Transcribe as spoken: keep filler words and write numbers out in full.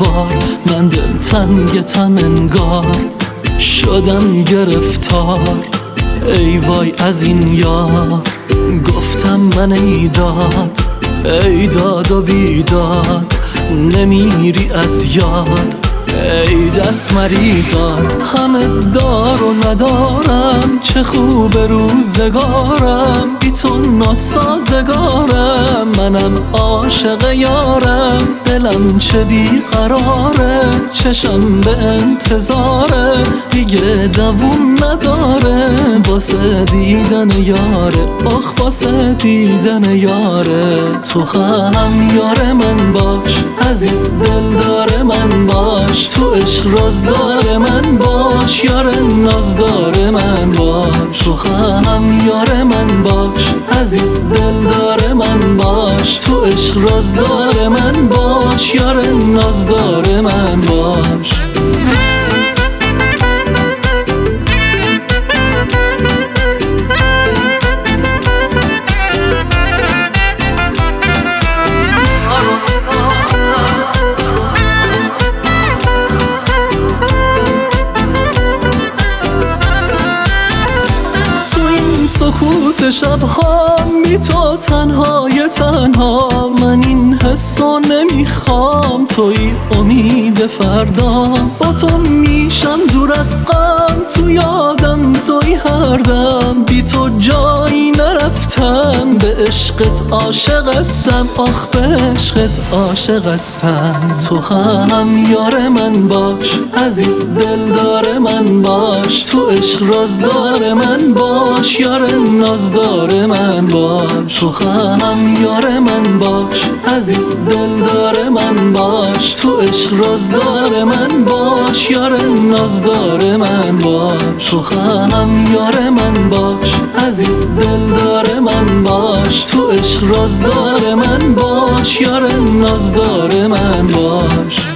بار من دل تنگتم انگار شدم گرفتار. ای وای از این یار گفتم من ای داد، ای داد و بیداد نمیری از یاد. ای دست مریضان همه دار و ندارم، چه خوب روزگارم بی تو ناسازگارم. منم عاشق یارم دلم چه بیقراره، چشم به انتظاره دیگه دووم نداره واسه دیدن یاره. آخ واسه دیدن یاره. تو هم یار من باش عزیز دلدار من باش، تو عشق رازدار من باش یار نازدار من باش. تو هم یار من باش عزیز دلدار من باش، تو عشق رازدار من باش یار نازدار من باش. سکوت شبها بی تو تنهای تنها، من این حسو نمیخوام. توی امید فردا با تو میشم دور از غم، تو یادم توی هر دم بی تو جایی نرفتم. به عشقت عاشق هستم، آخ به عشقت عاشق هستم. تو هم یار من باش عزیز دلدار من باش، تو عشق رازدار من باش یار نازدار من باش. تو هم یار من باش عزیز دلدار من باش، تو عشق رازدار من باش یار نازدار من باش. تو هم یار من باش عزیز دلدار من باش، تو عشق رازدار من باش یار نازدار من باش.